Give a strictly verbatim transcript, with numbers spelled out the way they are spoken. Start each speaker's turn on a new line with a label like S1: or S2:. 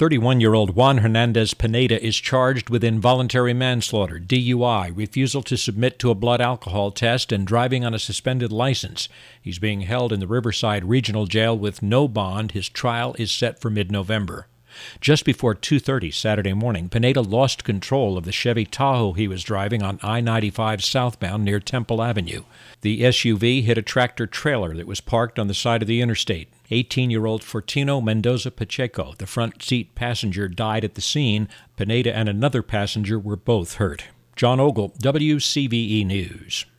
S1: thirty-one-year-old Juan Hernandez Pineda is charged with involuntary manslaughter, D U I, refusal to submit to a blood alcohol test, and driving on a suspended license. He's being held in the Riverside Regional Jail with no bond. His trial is set for mid-November. Just before two thirty Saturday morning, Pineda lost control of the Chevy Tahoe he was driving on I ninety-five southbound near Temple Avenue. The S U V hit a tractor-trailer that was parked on the side of the interstate. eighteen-year-old Fortino Mendoza Pacheco, the front seat passenger, died at the scene. Pineda and another passenger were both hurt. John Ogle, W C V E News.